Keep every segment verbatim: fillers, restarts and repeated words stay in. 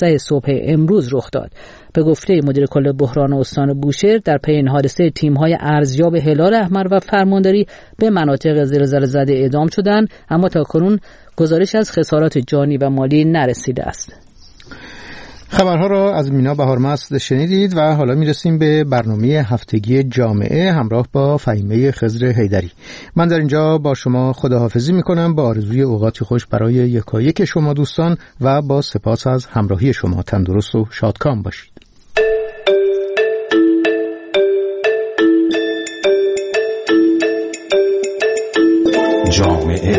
دوازده صبح امروز رخ داد. به گفته مدیر کل بحران استان بوشهر، در پی این حادثه تیم‌های ارزیاب هلال احمر و فرمانداری به مناطق زلزله زده اعزام شدند، اما تاکنون گزارش از خسارات جانی و مالی نرسیده است. خبرها را از مینا بهارمست شنیدید و حالا میرسیم به برنامه هفتگی جامعه همراه با فهیمه خضر حیدری. من در اینجا با شما خداحافظی میکنم با آرزوی اوقاتی خوش برای یکایک شما دوستان و با سپاس از همراهی شما. تندرست و شادکام باشید. جامعه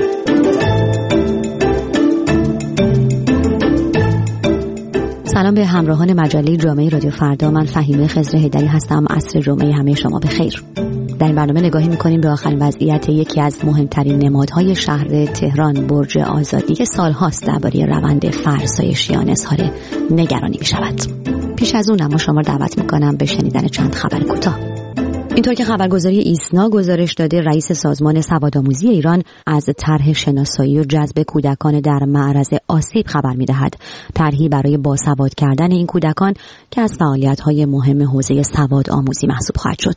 سلام به همراهان مجله جامعه رادیو فردا. من فهیمه خضر حیدری هستم. عصر جمعه همه شما بخیر. در این برنامه نگاهی می‌کنیم به آخرین وضعیت یکی از مهمترین نمادهای شهر تهران، برج آزادی، که سال‌هاست درباره روند فرسایشیان اظهار نگرانی می‌شود. پیش از اون اما شما رو دعوت می‌کنم به شنیدن چند خبر کوتاه. اینطور که خبرگزاری ایسنا گزارش داده، رئیس سازمان سوادآموزی ایران از طرح شناسایی و جذب کودکان در معرض آسیب خبر می‌دهد. طرحی برای باسواد کردن این کودکان که از فعالیت‌های مهم حوزه سوادآموزی محسوب خواهد شد.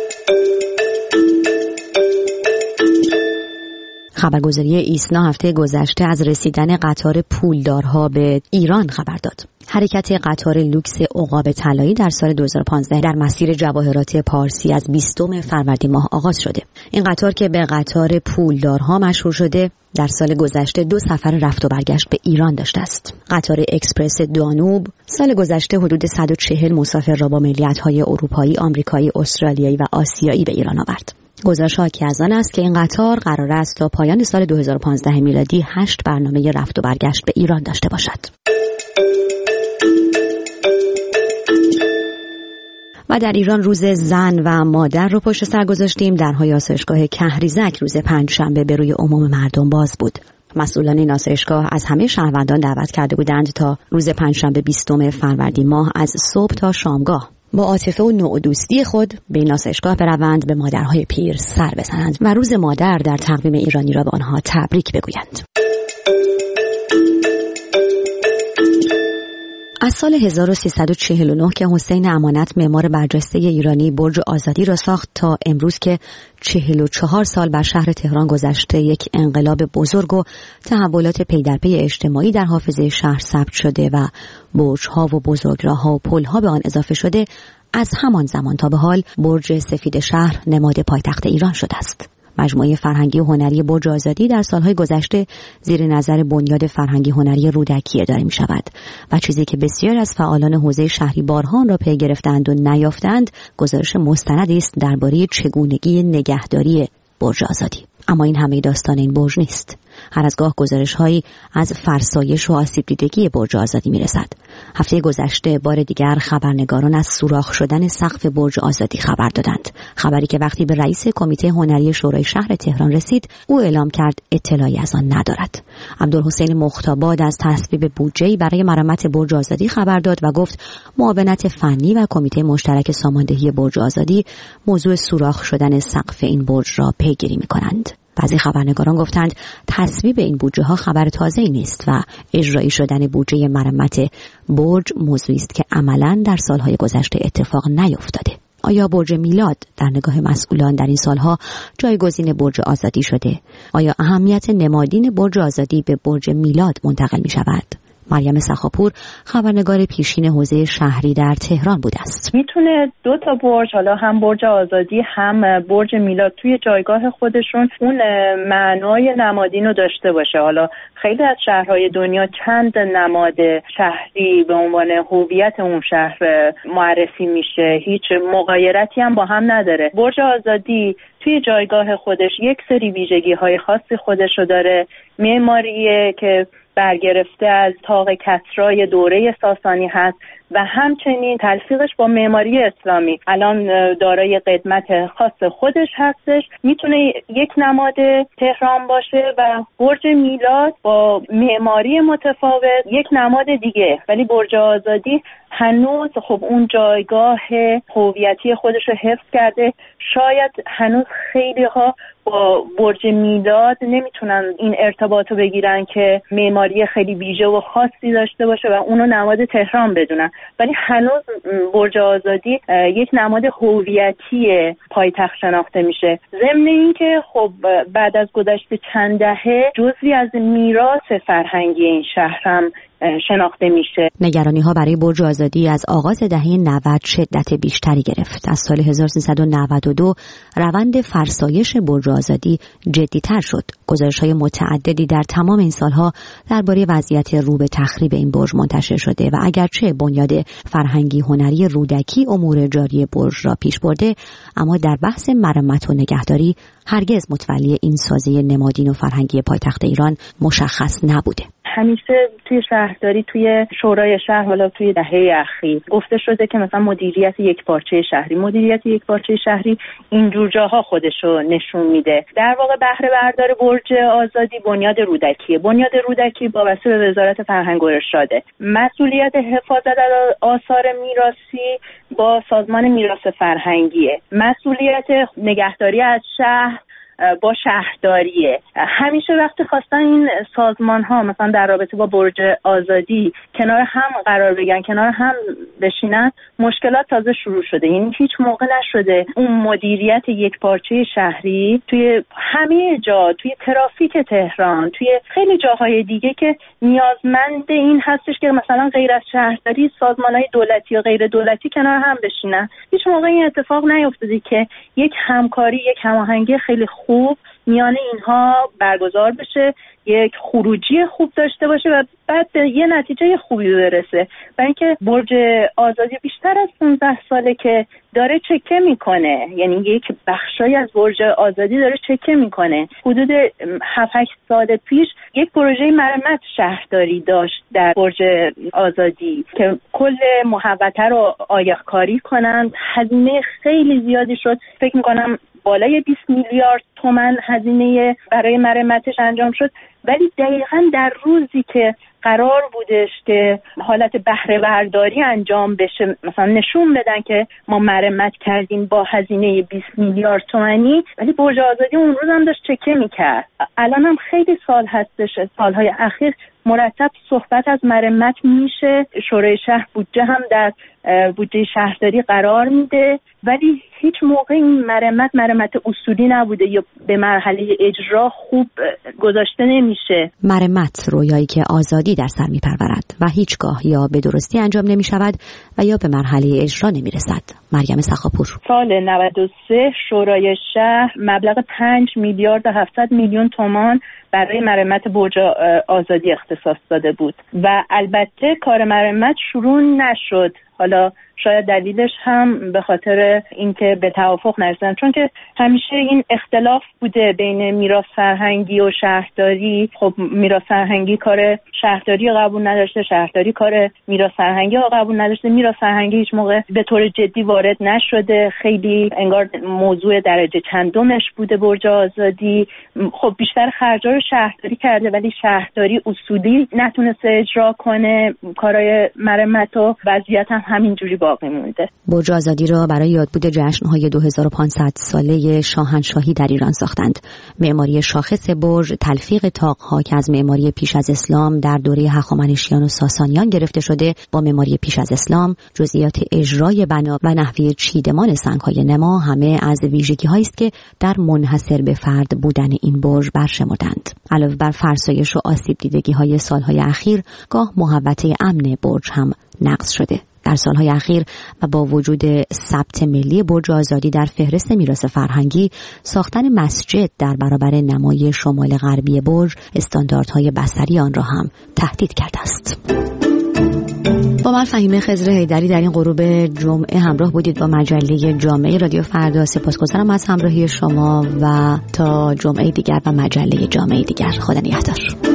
خبرگزاری ایسنا هفته گذشته از رسیدن قطار پولدارها به ایران خبر داد. حرکت قطار لوکس عقاب طلایی در سال دو هزار و پانزده در مسیر جواهرات پارسی از بیستم فروردین ماه آغاز شده. این قطار که به قطار پولدارها مشهور شده، در سال گذشته دو سفر رفت و برگشت به ایران داشته است. قطار اکسپرس دانوب سال گذشته حدود صد و چهل مسافر را با ملیت‌های اروپایی، آمریکایی، استرالیایی و آسیایی به ایران آورد. گزارش حاکی از آن است که این قطار قرار است تا پایان سال دو هزار و پانزده میلادی هشت برنامه رفت و برگشت به ایران داشته باشد. و در ایران روز زن و مادر رو پشت سر گذاشتیم. درهای آسایشگاه کهریزک روز پنجشنبه به روی عموم مردم باز بود. مسئولان این آسایشگاه از همه شهروندان دعوت کرده بودند تا روز پنجشنبه بیستم فروردین ماه از صبح تا شامگاه با عاطفه و نوع دوستی خود به این آسایشگاه بروند، به مادرهای پیر سر بزنند و روز مادر در تقویم ایرانی را به آنها تبریک بگویند. از سال هزار و سیصد و چهل و نه که حسین امانت معمار برجسته ایرانی برج آزادی را ساخت تا امروز که چهل و چهار سال بر شهر تهران گذشته، یک انقلاب بزرگ و تحولات پی در پی اجتماعی در حافظه شهر ثبت شده و برج‌ها و بزرگراه‌ها و پل‌ها به آن اضافه شده. از همان زمان تا به حال برج سفید شهر نماد پایتخت ایران شده است. مجموعه فرهنگی و هنری برج آزادی در سالهای گذشته زیر نظر بنیاد فرهنگی هنری رودکی اداره می شود و چیزی که بسیار از فعالان حوزه شهری بارها را پی گرفتند و نیافتند، گزارش مستندی است درباره چگونگی نگهداری برج آزادی. اما این همه داستان این برج نیست. هر از گاه گزارش‌هایی از فرسایش و آسیب دیدگی برج آزادی می‌رسد. هفته گذشته بار دیگر خبرنگاران از سوراخ شدن سقف برج آزادی خبر دادند. خبری که وقتی به رئیس کمیته هنری شورای شهر تهران رسید، او اعلام کرد اطلاعی از آن ندارد. عبدالحسین مختاباد از تصویب بودجه‌ای برای مرمت برج آزادی خبر داد و گفت معاونت فنی و کمیته مشترک ساماندهی برج آزادی موضوع سوراخ شدن سقف این برج را پیگیری می‌کنند. بعضی خبرنگاران گفتند تصویب این بودجه ها خبر تازه‌ای نیست و اجرایی شدن بودجه مرمت برج موضوعی است که عملاً در سالهای گذشته اتفاق نیفتاده. آیا برج میلاد در نگاه مسئولان در این سالها جایگزین برج آزادی شده؟ آیا اهمیت نمادین برج آزادی به برج میلاد منتقل می شود؟ مریم سخاپور خبرنگار پیشین حوزه شهری در تهران بوده است. میتونه دو تا برج، حالا هم برج آزادی هم برج میلاد، توی جایگاه خودشون اون معنای نمادین رو داشته باشه. حالا خیلی از شهرهای دنیا چند نماد شهری به عنوان هویت اون شهر معرفی میشه، هیچ مغایرتی هم با هم نداره. برج آزادی توی جایگاه خودش یک سری ویژگی‌های خاصی خودشو داره. معماریه که برگرفته از طاق کسرای دوره ساسانی هست و همچنین تلفیقش با معماری اسلامی الان دارای قدمت خاص خودش هستش. میتونه یک نماد تهران باشه و برج میلاد با معماری متفاوت یک نماد دیگه، ولی برج آزادی هنوز خب اون جایگاه هویتی خودش رو حفظ کرده. شاید هنوز خیلی ها با برج میلاد نمیتونن این ارتباط رو بگیرن که معماری خیلی ویژه و خاصی داشته باشه و اونو نماد تهران بدونن، ولی هنوز برج آزادی یک نماد هویتی پایتخت شناخته میشه. ضمن اینکه خب بعد از گذشت چند دهه جزئی از میراث فرهنگی این شهر هم شناخته میشه. نگرانی ها برای برج آزادی از آغاز دهه نود شدت بیشتری گرفت. از سال هزار و سیصد و نود و دو روند فرسایش برج آزادی جدی‌تر شد. گزارش‌های متعددی در تمام این سالها درباره وضعیت رو به تخریب این برج منتشر شده و اگرچه بنیاد فرهنگی هنری رودکی امور جاری برج را پیش برده، اما در بحث مرمت و نگهداری هرگز متولی این سازی نمادین و فرهنگی پایتخت ایران مشخص نبوده. همیشه توی شهرداری، توی شورای شهر، حالا توی دهه اخیر گفته شده که مثلا مدیریت یک پارچه شهری مدیریت یک پارچه شهری اینجور جاها خودشو نشون میده. در واقع بهره بردار برج آزادی بنیاد رودکیه. بنیاد رودکی وابسته به وزارت فرهنگ و ارشاده. مسئولیت حفاظت از آثار میراثی با سازمان میراث فرهنگیه. مسئولیت نگهداری از شهر با شهرداریه. همیشه وقتی خواستن این سازمان ها مثلا در رابطه با برج آزادی کنار هم قرار بگیرن، کنار هم بشینن، مشکلات تازه شروع شده. یعنی هیچ موقع نشده اون مدیریت یک پارچه شهری توی همه جا، توی ترافیک تهران، توی خیلی جاهای دیگه که نیازمند این هستش که مثلا غیر از شهرداری سازمان های دولتی و غیر دولتی کنار هم بشینن. هیچ موقع این اتفاق نیفتاده که یک همکاری، یک هماهنگی خیلی خوب میان اینها برگزار بشه، یک خروجی خوب داشته باشه و بعد به یه نتیجه خوبی برسه. و اینکه برج آزادی بیشتر از پانزده ساله که داره چکه میکنه، یعنی یک بخشای از برج آزادی داره چکه میکنه. حدود هفت هشت سال پیش یک پروژه مرمت شهرداری داشت در برج آزادی که کل محوطه رو آیق‌کاری کنند. هزینه خیلی زیادی شد، فکر میکنم بالای بیست میلیارد تومان هزینه برای مرمتش انجام شد، ولی دقیقاً در روزی که قرار بودش که حالت بهره برداری انجام بشه، مثلا نشون بدن که ما مرمت کردیم با هزینه بیست میلیارد تومانی، ولی برج آزادی اون روز هم داشت چکه میکرد. الان هم خیلی سال هستش، سالهای اخیر مرتب صحبت از مرمت میشه. شورای شهر بودجه هم در بودجه شهرداری قرار میده، ولی هیچ موقع این مرمت مرمت اصولی نبوده یا به مرحله اجرا خوب گذاشته نمیشه. مرمت رویایی که آزادی در سر میپرورد و هیچگاه یا به درستی انجام نمیشود و یا به مرحله اجرا نمیرسد. مریم سخاپور. سال نود و سه شورای شهر مبلغ پنج میلیارد و هفتصد میلیون تومان برای مرمت برج آزادی اختصاص داده بود و البته کار مرمت شروع نشد. حالا شاید دلیلش هم به خاطر اینکه به توافق نرسیدن، چون که همیشه این اختلاف بوده بین میراث فرهنگی و شهرداری. خب میراث فرهنگی کار شهرداری قبول نداشته، شهرداری کار میراث فرهنگی قبول نداشته. میراث فرهنگی هیچ موقع به طور جدی وارد نشده، خیلی انگار موضوع درجه چندمش بوده برج آزادی. خب بیشتر خرجا رو شهرداری کرده، ولی شهرداری اصولی نتونسته اجرا کنه کارهای مرمت و وضعیت هم همینجوری باقی مونده. برج آزادی را برای یادبود جشن‌های دو هزار و پانصد ساله شاهنشاهی در ایران ساختند. معماری شاخص برج تلفیق طاق‌ها که از معماری پیش از اسلام در دوره هخامنشیان و ساسانیان گرفته شده با معماری پیش از اسلام، جزئیات اجرای بنا و نحوه چیدمان سنگ‌های نما همه از ویژگی‌هایی است که در منحصر به فرد بودن این برج برشمردند. علاوه بر فرسایش و آسیب دیدگی‌های سال‌های اخیر، گاه محوطه امن برج هم نقض شده. در سالهای اخیر و با وجود ثبت ملی برج آزادی در فهرست میراث فرهنگی، ساختن مسجد در برابر نمای شمال غربی برج استانداردهای بصری آن را هم تهدید کرده است. با من فهیمه خضر حیدری در این غروب جمعه همراه بودید با مجله جامعه رادیو فردا. سپاسگزارم از همراهی شما و تا جمعه دیگر و مجله جامعه دیگر. خدا نگهدار.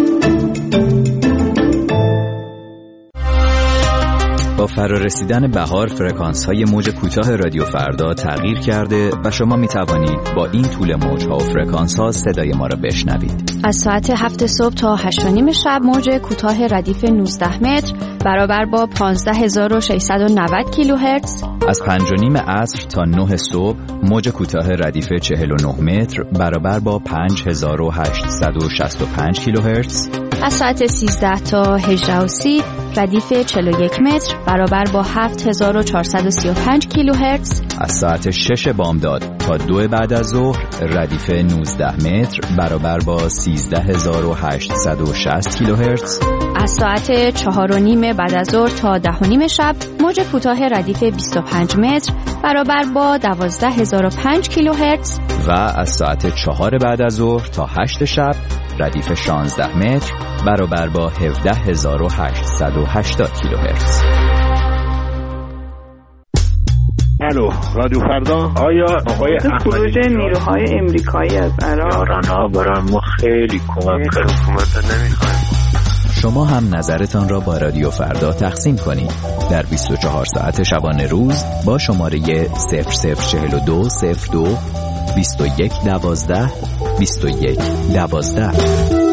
با فرارسیدن بهار فرکانس‌های موج کوتاه رادیو فردا تغییر کرده و شما می توانید با این طول موج‌ها و فرکانس‌ها صدای ما را بشنوید. از ساعت هفت صبح تا هشت و نیم شب موج کوتاه ردیف نوزده متر برابر با پانزده هزار و ششصد و نود کیلوهرتز. از پنج و نیم عصر تا نه صبح موج کوتاه ردیف چهل و نه متر برابر با پنج هزار و هشتصد و شصت و پنج کیلوهرتز. از ساعت سیزده تا هجده و سی ردیف چهل و یک متر برابر با هفت هزار و چهارصد و سی و پنج کیلوهرتز. از ساعت شش بامداد تا دو بعد از ظهر ردیف نوزده متر برابر با سیزده هزار و هشتصد و شصت کیلوهرتز. از ساعت چهار و نیم بعد از ظهر تا ده و نیم شب موج کوتاه ردیف بیست و پنج متر برابر با دوازده هزار و پنج کیلوهرتز. و از ساعت چهار بعد از ظهر تا هشت شب ردیف شانزده متر برابر با هفده هزار و هشتصد و هشتاد کیلوهرتز. الو رادیو فردا. آیا آقای خروج نیروهای امریکایی از عراق ایران‌ها برای ما خیلی کمک کرد. حکومت نمی‌خوایم. شما هم نظرتان را با رادیو فردا تقسیم کنید در بیست و چهار ساعت شبانه روز با شماره صفر صفر چهل و دو صفر دو بیست و یک دوازده بیست و یک دوازده.